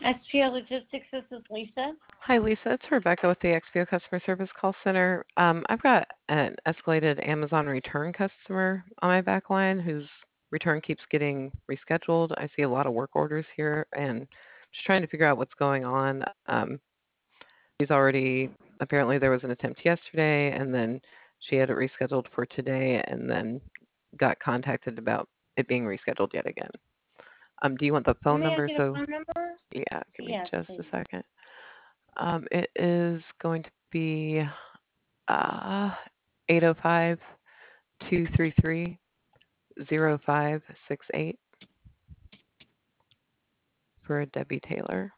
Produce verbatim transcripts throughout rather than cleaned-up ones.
S P O Logistics, this is Lisa. Hi, Lisa. It's Rebecca with the X P O Customer Service Call Center. Um, I've got an escalated Amazon return customer on my back line whose return keeps getting rescheduled. I see a lot of work orders here and just trying to figure out what's going on. Um, she's already, apparently, there was an attempt yesterday, and then she had it rescheduled for today, and then got contacted about it being rescheduled yet again. Um, do you want the phone May I number? get a So, phone number? yeah, give me Yes, just a please. second. Um, it is going to be uh, eight oh five, two three three, oh five six eight for Debbie Taylor.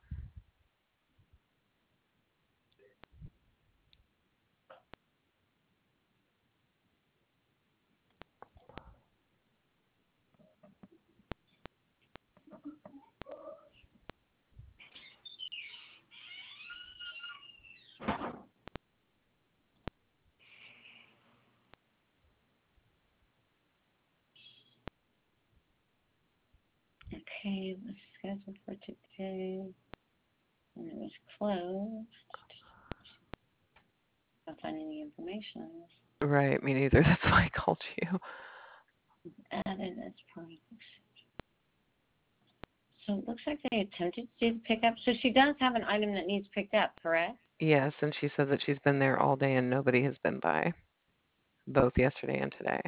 Okay, it was scheduled for today, and it was closed. I can't find any information on this. Right, me neither. That's why I called you. Added as part of the So it looks like they attempted to do the pickup. So she does have an item that needs picked up, correct? Yes, and she said that she's been there all day and nobody has been by, both yesterday and today.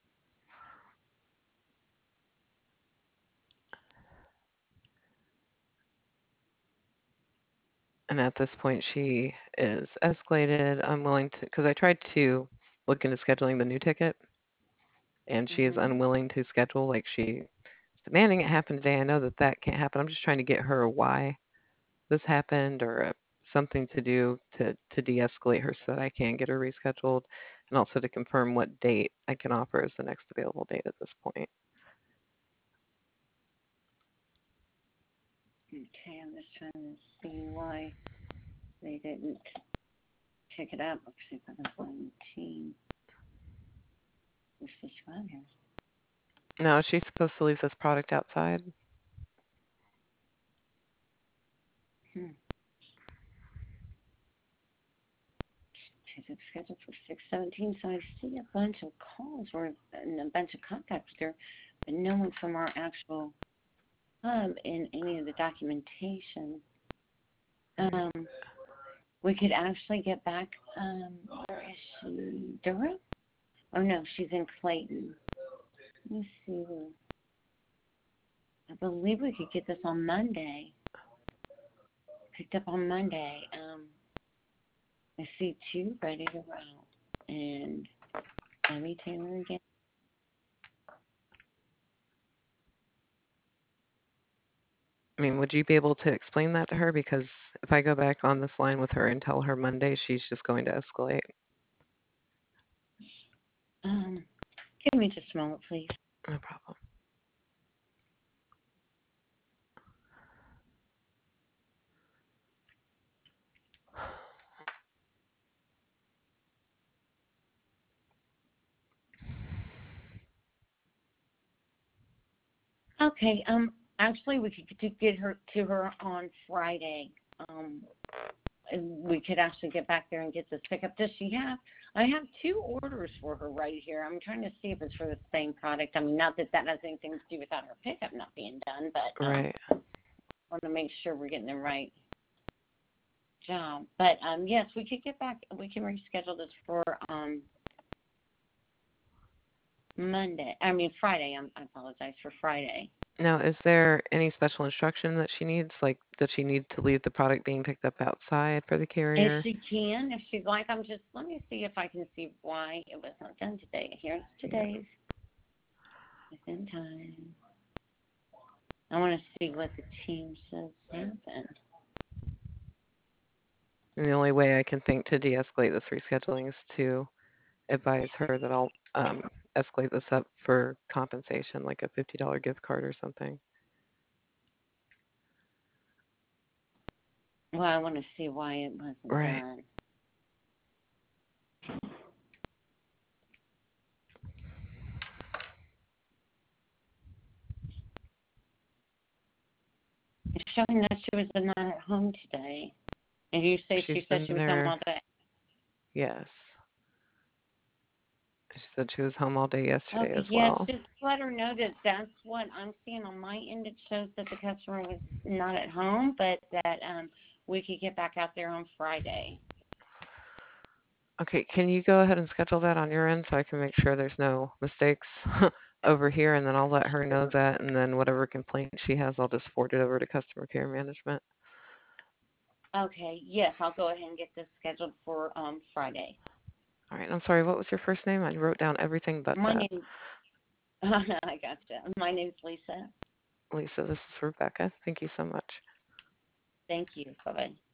And at this point, she is escalated. I'm willing to, because I tried to look into scheduling the new ticket, and she is Mm-hmm. unwilling to schedule. Like she is demanding it happen today. I know that that can't happen. I'm just trying to get her why this happened or uh, something to do to, to de-escalate her so that I can get her rescheduled and also to confirm what date I can offer as the next available date at this point. Okay, I'm just trying to see why they didn't pick it up. Let's see if I can find the team. Where's this one here? No, she's supposed to leave this product outside. Hmm. It's scheduled for six seventeen, so I see a bunch of calls or and a bunch of contacts there, but no one from our actual hub in any of the documentation. Um, we could actually get back. Um, where is she? Durham? Oh no, she's in Clayton. Let me see. I believe we could get this on Monday. Picked up on Monday. Um, I see two ready to roll, and Debbie Taylor again. I mean, would you be able to explain that to her? Because if I go back on this line with her and tell her Monday, she's just going to escalate. Um, give me just a moment, please. No problem. Okay. Um, actually, we could get her to her on Friday. Um, we could actually get back there and get this pickup. Does she have? I have two orders for her right here. I'm trying to see if it's for the same product. I mean, not that that has anything to do without her pickup not being done, but um, Right. I want to make sure we're getting the right job. But um, yes, we could get back. We can reschedule this for um Monday. I mean Friday. I'm, I apologize for Friday. Now, is there any special instruction that she needs? Like, does she need to leave the product being picked up outside for the If carrier? she can, if she'd like, I'm just, let me see if I can see why it was not done today. Here's Yeah. today's within time. I want to see what the team says happened. And the only way I can think to de-escalate this rescheduling is to advise her that I'll um, escalate this up for compensation, like a fifty dollar gift card or something. Well, I want to see why it wasn't Right. done. showing that she was not at home today. And you say She's she said been she was home there. all day. Yes. She said she was home all day yesterday Okay, as yes, well. just let her know that that's what I'm seeing on my end. It shows that the customer was not at home, but that um, we could get back out there on Friday. Okay, can you go ahead and schedule that on your end so I can make sure there's no mistakes over here, and then I'll let her know that, and then whatever complaint she has, I'll just forward it over to customer care management. Okay, yes, I'll go ahead and get this scheduled for um, Friday. All right, I'm sorry, what was your first name? I wrote down everything but My that. name, I gotcha. My name's Lisa. Lisa, this is Rebecca. Thank you so much. Thank you. Bye-bye.